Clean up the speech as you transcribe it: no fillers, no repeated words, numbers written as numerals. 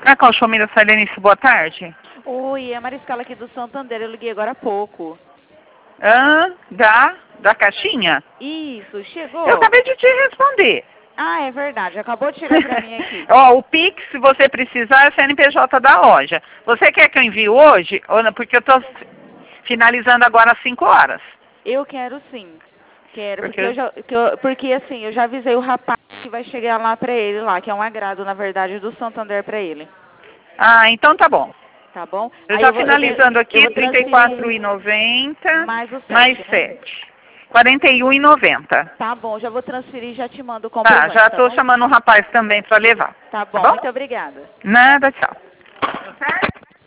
Calchomira Salenice, boa tarde. Oi, é a Mariscala aqui do Santander, eu liguei agora há pouco. Da caixinha? Isso, chegou? Eu acabei de te responder. Ah, é verdade, acabou de chegar pra mim aqui. Ó, o Pix, se você precisar, é o CNPJ da loja. Você quer que eu envie hoje? Ou não? Porque eu tô finalizando agora às 5 horas. Eu quero sim. Quero, Porque porque assim, eu já avisei o rapaz que vai chegar lá pra ele lá, que é um agrado, na verdade, do Santander pra ele. Ah, então tá bom. Tá bom? Eu Aí já finalizando eu aqui, vou R$ transferir 34,90 mais o mais 7, né? 7. R$ 41,90. Tá bom, já vou transferir e já te mando o Tá, comprovante, já tá estou bom? chamando o rapaz também para levar. Tá Tá bom, bom? muito obrigada. Nada, tchau.